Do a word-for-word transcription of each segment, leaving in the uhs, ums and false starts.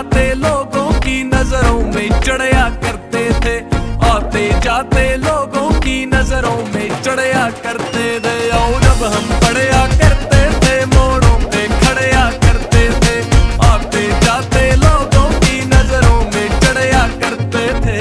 जाते लोगों की नजरों में चढ़या करते थे, आते जाते लोगों की नजरों में चढ़या करते थे। आओ जब हम पढ़या करते थे मोड़ों पे खड़या करते थे, आते जाते लोगों की नजरों में चढ़या करते थे।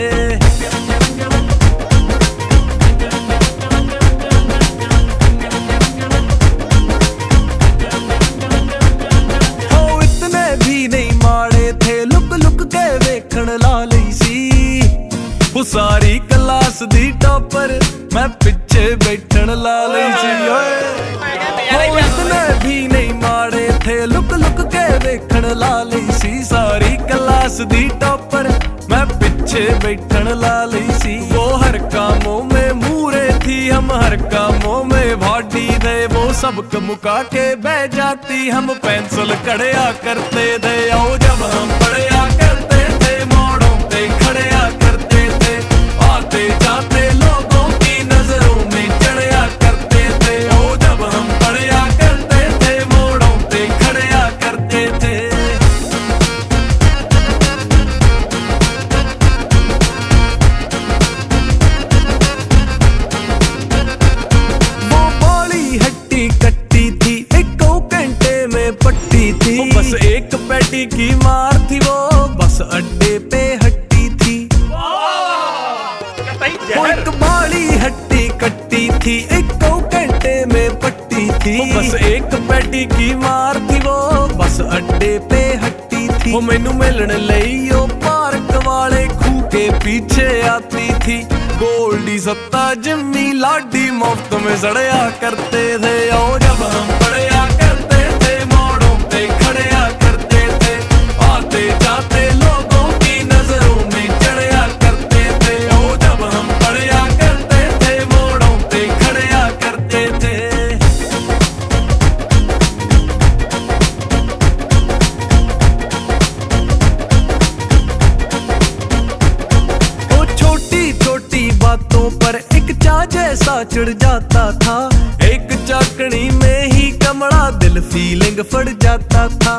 वो सारी क्लास दी टॉपर मैं पिछे बैठन ला लई सी। ओ इतने भी नहीं माड़े थे, लुक लुक के देखण ला लई सी। सारी क्लास दी टॉपर मैं पिछे बैठन ला लई सी। वो हर कामों में मूरे थी, हम हर कामों में भाटी थे। वो सबक मुका के बह जाती, हम पेंसिल कड़या करते थे। आओ जब हम पढ़या करते थे मोड़ों पे खड़या करते थे, आते जाते लोगों की नजरों में चढ़या करते थे। ओ जब हम पढ़या करते थे मोड़ों पे खड़या करते थे। वो बड़ी हट्टी कट्टी थी, एक घंटे में पट्टी थी। बस एक पैटी की मार थी, वो बस अड्डे पे हट्टी थी। वो एक बाड़ी हट्टी कट्टी थी, एक घंटे में पट्टी थी। वो बस एक पैटी की मार थी, वो बस अड्डे पे हट्टी थी। वो मैनू मिलन लई ओ पार्क वाले खूह के पीछे आती थी। गोल्डी सत्ता जिम्मी लाडी मुफ्त में सड़या करते थे। आओ जब हम पढ़या करते थे मोड़ों पे खड़या करते थे, आते जाते लोगों की नजरों में चढ़या करते थे। ओ जब हम पढ़या करते थे मोड़ों पे खड़या करते थे। ओ छोटी छोटी बातों पर एक चा जैसा चढ़ जाता था। एक चाकनी में ही कमड़ा दिल फीलिंग फड़ जाता था।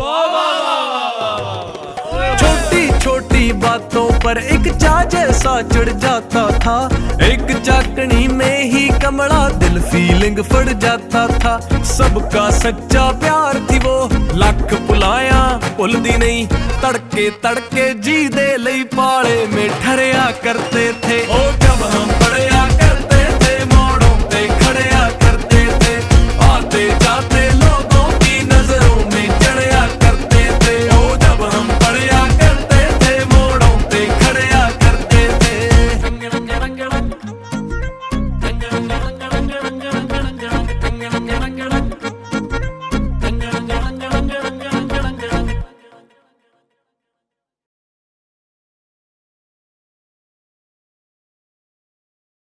छोटी छोटी बातों पर एक चा जैसा चढ़ जाता था। एक चाकनी में ही कमड़ा दिल फीलिंग फड़ जाता था। सबका सच्चा प्यार थी वो लख पुलाया भुलदी नहीं। तड़के तड़के जी दे लई पाले में ठहरया करते थे। ओ जब हम पढ़या करते थे मोड़ों पे खड़या करते थे, आते जाते